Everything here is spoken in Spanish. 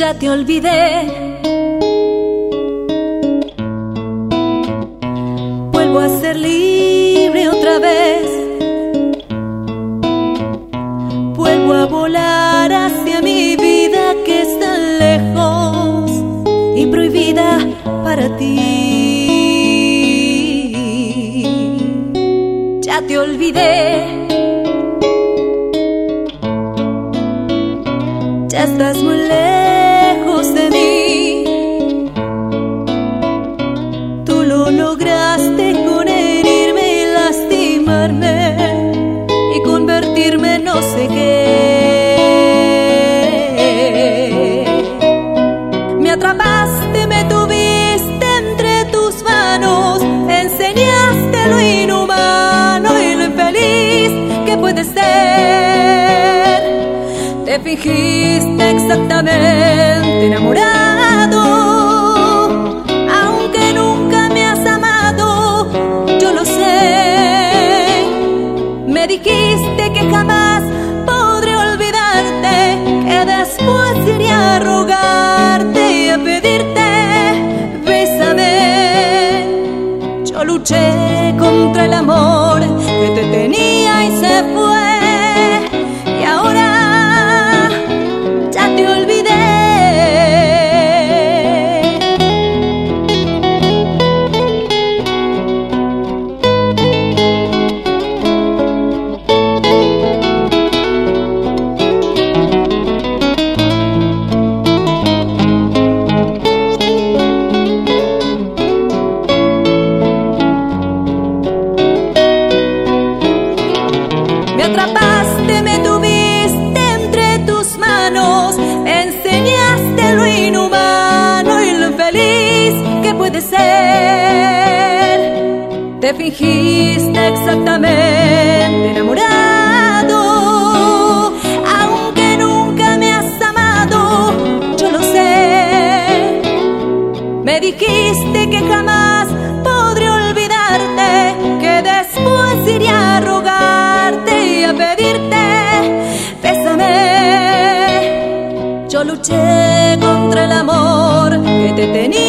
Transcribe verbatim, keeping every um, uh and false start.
ya te olvidé. Vuelvo a ser libre otra vez. Vuelvo a volar hacia mi vida que está lejos y prohibida para ti. Ya te olvidé. Ya estás muy lejos de mí. Tú lo lograste con herirme y lastimarme y convertirme en no sé qué. Me atrapaste, me tuviste entre tus manos, enseñaste lo inhumano y lo infeliz que puede ser. Te fingiste exactamente enamorado, aunque nunca me has amado, yo lo sé. Me dijiste que jamás podré olvidarte, que después iría a rogarte y a pedirte, bésame. Yo luché contra el amor que te tenía y se fue. Me atrapaste, me tuviste entre tus manos, enseñaste lo inhumano y lo infeliz que puede ser. Te fingiste exactamente enamorado, aunque nunca me has amado, yo lo sé. Me dijiste que jamás podré olvidarte, que después iría a rogarte y a pedirte, bésame. Yo luché contra el amor que te tenía